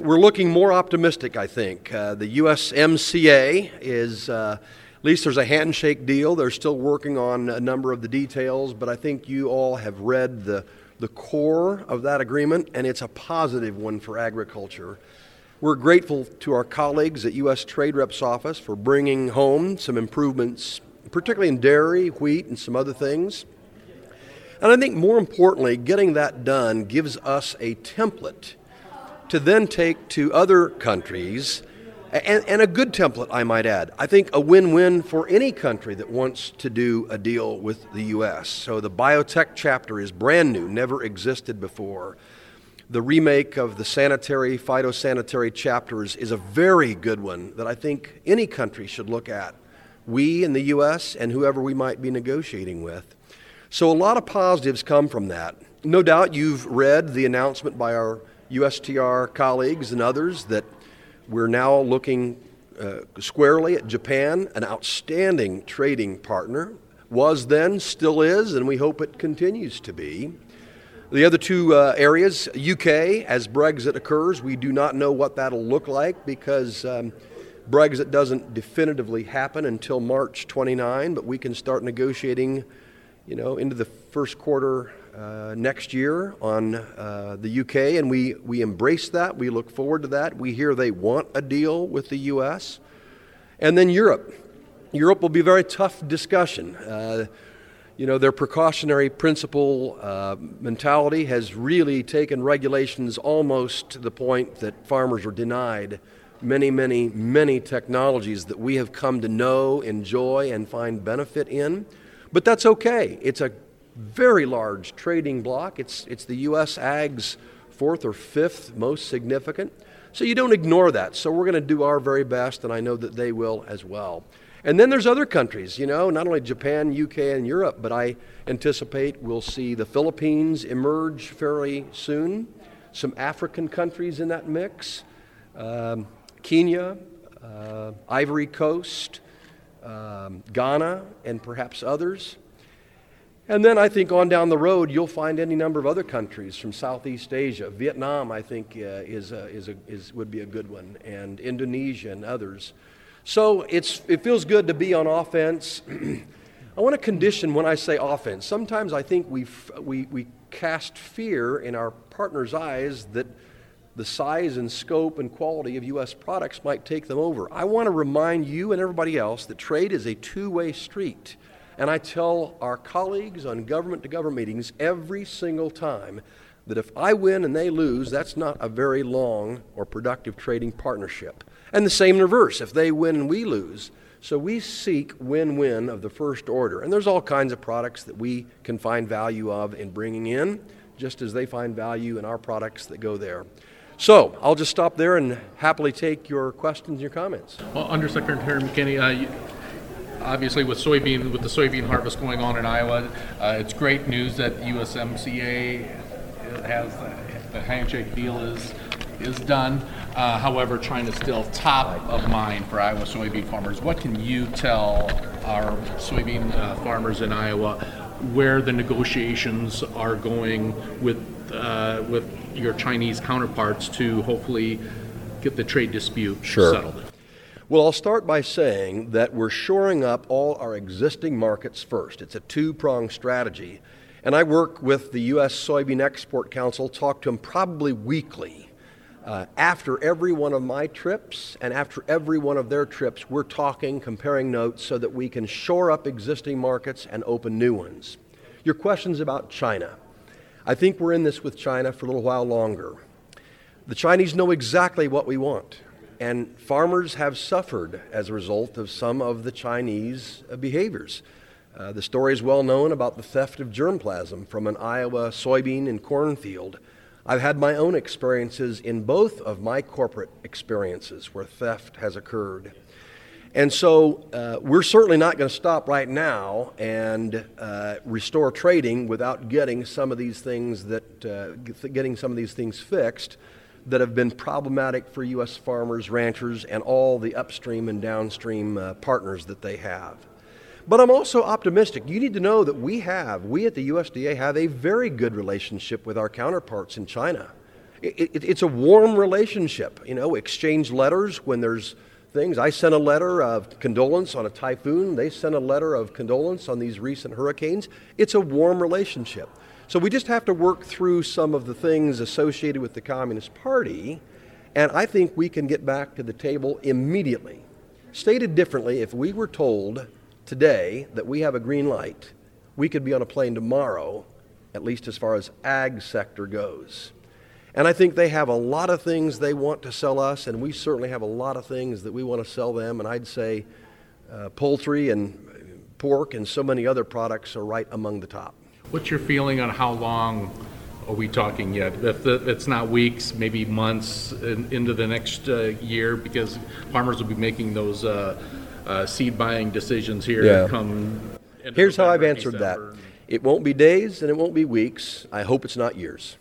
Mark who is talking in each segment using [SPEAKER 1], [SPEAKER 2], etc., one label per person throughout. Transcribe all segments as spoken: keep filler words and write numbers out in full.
[SPEAKER 1] we're looking more optimistic, I think. Uh, the U S M C A is, uh, at least there's a handshake deal. They're still working on a number of the details, but I think you all have read the, the core of that agreement, and it's a positive one for agriculture. We're grateful to our colleagues at U S Trade Rep's office for bringing home some improvements, particularly in dairy, wheat, and some other things. And I think more importantly, getting that done gives us a template to then take to other countries, and, and a good template, I might add. I think a win-win for any country that wants to do a deal with the U S. So the biotech chapter is brand new, never existed before. The remake of the sanitary, phytosanitary chapters is a very good one that I think any country should look at, we in the U S and whoever we might be negotiating with. So a lot of positives come from that. No doubt you've read the announcement by our U S T R colleagues and others that we're now looking uh, squarely at Japan, an outstanding trading partner, was then, still is, and we hope it continues to be. The other two uh, areas, U K, as Brexit occurs, we do not know what that'll look like because um, Brexit doesn't definitively happen until March twenty-ninth, but we can start negotiating, you know, into the first quarter uh, next year on uh, the U K, and we, we embrace that. We look forward to that. We hear they want a deal with the U S. And then Europe. Europe will be a very tough discussion. Uh, You know, their precautionary principle uh, mentality has really taken regulations almost to the point that farmers are denied many, many, many technologies that we have come to know, enjoy, and find benefit in. But that's okay. It's a very large trading bloc. It's, it's the U S Ag's fourth or fifth most significant. So you don't ignore that. So we're going to do our very best, and I know that they will as well. And then there's other countries, you know, not only Japan, U K, and Europe, but I anticipate we'll see the Philippines emerge fairly soon, some African countries in that mix, um, Kenya, uh, Ivory Coast, um, Ghana, and perhaps others. And then I think on down the road, you'll find any number of other countries from Southeast Asia. Vietnam, I think, uh, is, a, is, a, is would be a good one, and Indonesia and others. So it's, it feels good to be on offense. I want to condition when I say offense. Sometimes I think we we we cast fear in our partners' eyes that the size and scope and quality of U S products might take them over. I want to remind you and everybody else that trade is a two-way street. And I tell our colleagues on government-to-government meetings every single time that if I win and they lose, that's not a very long or productive trading partnership. And the same in reverse, if they win and we lose. So we seek win-win of the first order. And there's all kinds of products that we can find value of in bringing in, just as they find value in our products that go there. So I'll just stop there and happily take your questions and your comments.
[SPEAKER 2] Well, Undersecretary McKinney, uh, you, obviously with soybean, with the soybean harvest going on in Iowa, uh, it's great news that U S M C A has the, the handshake deal is is done. Uh, however, China's still top of mind for Iowa soybean farmers. What can you tell our soybean uh, farmers in Iowa where the negotiations are going with uh, with your Chinese counterparts to hopefully get the trade dispute
[SPEAKER 1] sure.
[SPEAKER 2] settled?
[SPEAKER 1] Well, I'll start by saying that we're shoring up all our existing markets first. It's a two-pronged strategy. And I work with the U S Soybean Export Council, talk to them probably weekly. Uh, after every one of my trips and after every one of their trips, we're talking, comparing notes so that we can shore up existing markets and open new ones. Your question's about China. I think we're in this with China for a little while longer. The Chinese know exactly what we want, and farmers have suffered as a result of some of the Chinese uh, behaviors. Uh, the story is well known about the theft of germplasm from an Iowa soybean and cornfield. I've had my own experiences in both of my corporate experiences where theft has occurred. And so uh, we're certainly not going to stop right now and uh, restore trading without getting some of these things that uh, getting some of these things fixed that have been problematic for U S farmers, ranchers, and all the upstream and downstream uh, partners that they have. But I'm also optimistic. You need to know that we have, we at the U S D A have a very good relationship with our counterparts in China. it, it, it's a warm relationship. You know, exchange letters when there's things. I sent a letter of condolence on a typhoon. They sent a letter of condolence on these recent hurricanes. It's a warm relationship. So we just have to work through some of the things associated with the Communist Party, and I think we can get back to the table immediately. Stated differently, if we were told today that we have a green light, we could be on a plane tomorrow, at least as far as ag sector goes. And I think they have a lot of things they want to sell us, and we certainly have a lot of things that we want to sell them, and I'd say uh, poultry and pork and so many other products are right among the top.
[SPEAKER 2] What's your feeling on how long are we talking yet? If the, it's not weeks, maybe months in, into the next uh, year, because farmers will be making those uh, uh, seed buying decisions here.
[SPEAKER 1] Yeah.
[SPEAKER 2] Come
[SPEAKER 1] Here's
[SPEAKER 2] November,
[SPEAKER 1] how I've answered
[SPEAKER 2] December.
[SPEAKER 1] that. It won't be days and it won't be weeks. I hope it's not years.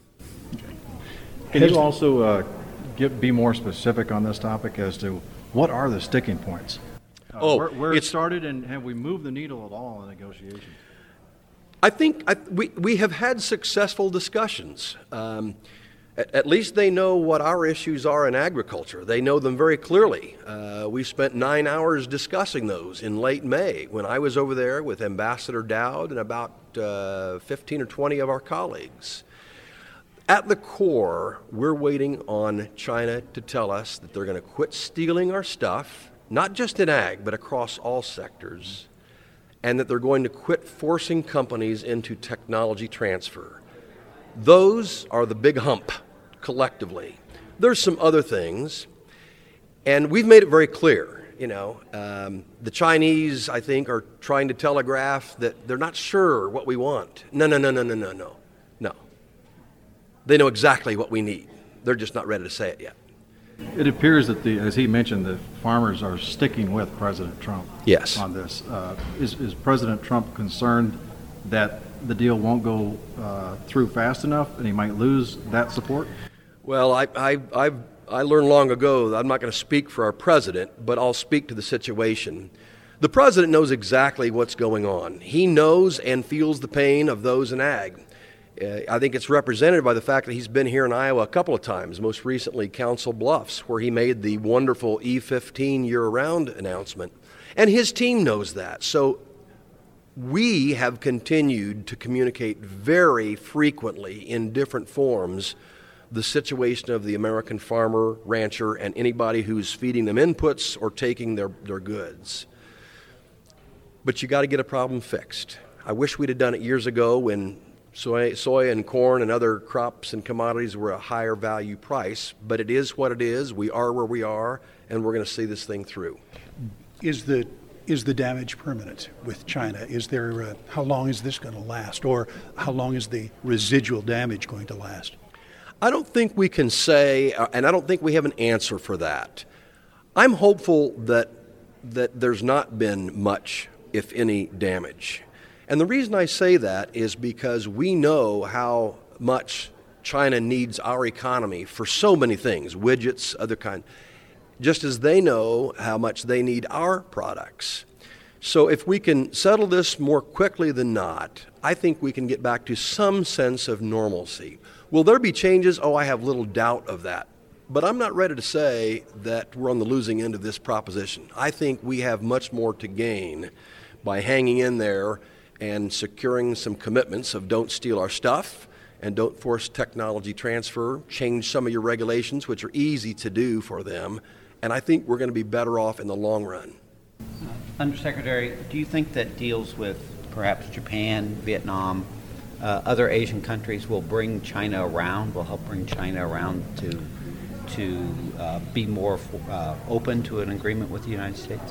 [SPEAKER 3] Can you also uh, get, be more specific on this topic as to what are the sticking points? Uh,
[SPEAKER 1] Oh,
[SPEAKER 3] where, where it
[SPEAKER 1] it's-
[SPEAKER 3] started, and have we moved the needle at all in negotiations?
[SPEAKER 1] I think I, we, we have had successful discussions. Um, at, at least they know what our issues are in agriculture. They know them very clearly. Uh, we spent nine hours discussing those in late May when I was over there with Ambassador Dowd and about uh, fifteen or twenty of our colleagues. At the core, we're waiting on China to tell us that they're going to quit stealing our stuff, not just in ag, but across all sectors, and that they're going to quit forcing companies into technology transfer. Those are the big hump, collectively. There's some other things, and we've made it very clear. You know, um, the Chinese, I think, are trying to telegraph that they're not sure what we want. No, no, no, no, no, no, no, no. They know exactly what we need. They're just not ready to say it yet.
[SPEAKER 3] It appears that, the, as he mentioned, the farmers are sticking with President Trump
[SPEAKER 1] Yes.
[SPEAKER 3] on this. Uh, is, is President Trump concerned that the deal won't go uh, through fast enough and he might lose that support?
[SPEAKER 1] Well, I, I, I, I learned long ago that I'm not going to speak for our president, but I'll speak to the situation. The president knows exactly what's going on. He knows and feels the pain of those in ag. Uh, I think it's represented by the fact that he's been here in Iowa a couple of times, most recently Council Bluffs, where he made the wonderful E fifteen year-round announcement. And his team knows that. So we have continued to communicate very frequently in different forms the situation of the American farmer, rancher, and anybody who's feeding them inputs or taking their, their goods. But you got to get a problem fixed. I wish we'd have done it years ago when Soy, soy and corn and other crops and commodities were a higher value price, but it is what it is. We are where we are, and we're going to see this thing through.
[SPEAKER 4] Is the is the damage permanent with China? Is there uh, how long is this going to last, or how long is the residual damage going to last?
[SPEAKER 1] I don't think we can say, uh, and I don't think we have an answer for that. I'm hopeful that that there's not been much, if any, damage. And the reason I say that is because we know how much China needs our economy for so many things, widgets, other kind, just as they know how much they need our products. So if we can settle this more quickly than not, I think we can get back to some sense of normalcy. Will there be changes? Oh, I have little doubt of that. But I'm not ready to say that we're on the losing end of this proposition. I think we have much more to gain by hanging in there and securing some commitments of don't steal our stuff and don't force technology transfer, change some of your regulations, which are easy to do for them, and I think we're going to be better off in the long run.
[SPEAKER 5] Uh, Undersecretary, do you think that deals with perhaps Japan, Vietnam, uh, other Asian countries will bring China around, will help bring China around to to uh, be more uh, open to an agreement with the United States?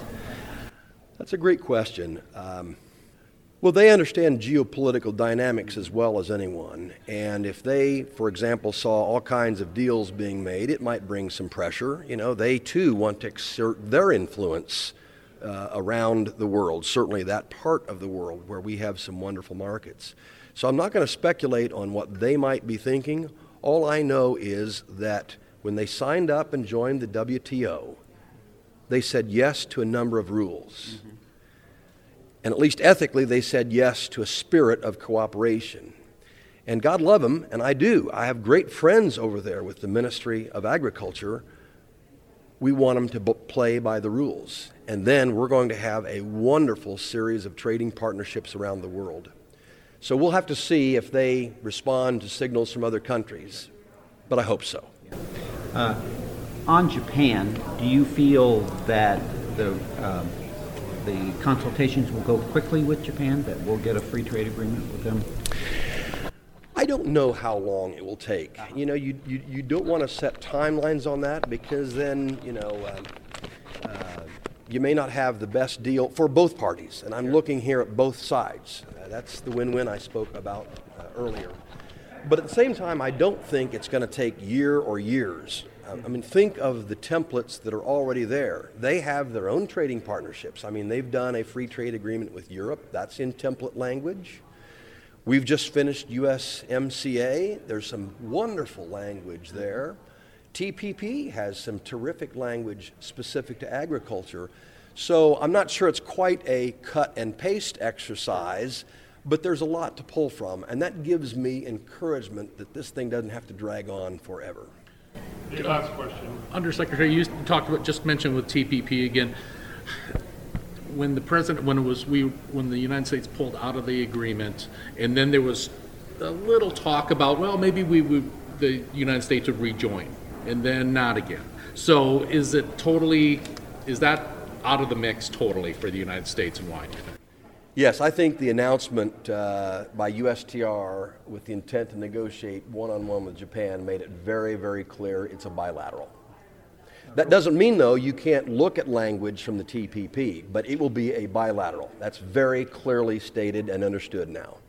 [SPEAKER 1] That's a great question. Um, Well, they understand geopolitical dynamics as well as anyone, and if they, for example, saw all kinds of deals being made, it might bring some pressure. You know, they too want to exert their influence uh, around the world, certainly that part of the world where we have some wonderful markets. So I'm not going to speculate on what they might be thinking. All I know is that when they signed up and joined the W T O, they said yes to a number of rules. Mm-hmm. And at least ethically, they said yes to a spirit of cooperation. And God love them, and I do. I have great friends over there with the Ministry of Agriculture. We want them to b- play by the rules. And then we're going to have a wonderful series of trading partnerships around the world. So we'll have to see if they respond to signals from other countries, but I hope so.
[SPEAKER 5] Uh, on Japan, do you feel that the um, the consultations will go quickly with Japan, that we'll get a free trade agreement with them?
[SPEAKER 1] I don't know how long it will take. You know, you, you, you don't want to set timelines on that because then, you know, um, uh, you may not have the best deal for both parties. And I'm looking here at both sides. Uh, that's the win-win I spoke about uh, earlier. But at the same time, I don't think it's going to take year or years. Um, I mean, think of the templates that are already there. They have their own trading partnerships. I mean, they've done a free trade agreement with Europe. That's in template language. We've just finished U S M C A. There's some wonderful language there. T P P has some terrific language specific to agriculture. So I'm not sure it's quite a cut and paste exercise, but there's a lot to pull from, and that gives me encouragement that this thing doesn't have to drag on forever.
[SPEAKER 6] Your last question.
[SPEAKER 2] Undersecretary, you talked about, just mentioned with T P P again, when the president, when it was we, when the United States pulled out of the agreement, and then there was a little talk about, well, maybe we would, the United States would rejoin, and then not again. So is it totally, is that out of the mix totally for the United States, and why?
[SPEAKER 1] Yes, I think the announcement uh, by U S T R with the intent to negotiate one-on-one with Japan made it very, very clear it's a bilateral. That doesn't mean, though, you can't look at language from the T P P, but it will be a bilateral. That's very clearly stated and understood now.